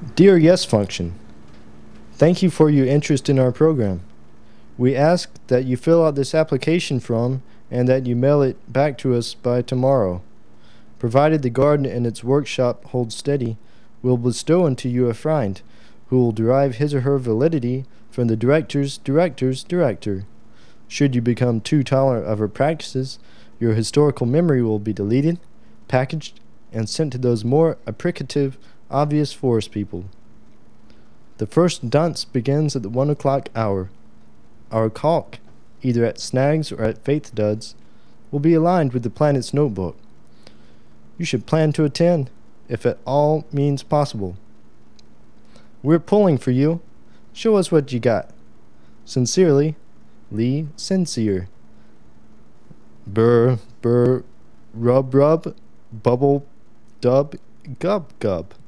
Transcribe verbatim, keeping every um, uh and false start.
Dear Yes Function, thank you for your interest in our program. We ask that you fill out this application form and that you mail it back to us by tomorrow. Provided the garden and its workshop hold steady, we'll bestow unto you a friend who will derive his or her validity from the director's director's director. Should you become too tolerant of her practices, your historical memory will be deleted, packaged, and sent to those more applicative, obvious forest people. The first dance begins at the one o'clock hour. Our caulk, either at Snags or at Faith Duds, will be aligned with the planet's notebook. You should plan to attend, if at all means possible. We're pulling for you. Show us what you got. Sincerely, Lee Sincere. Burr, burr, rub, rub, bubble, dub, gub, gub.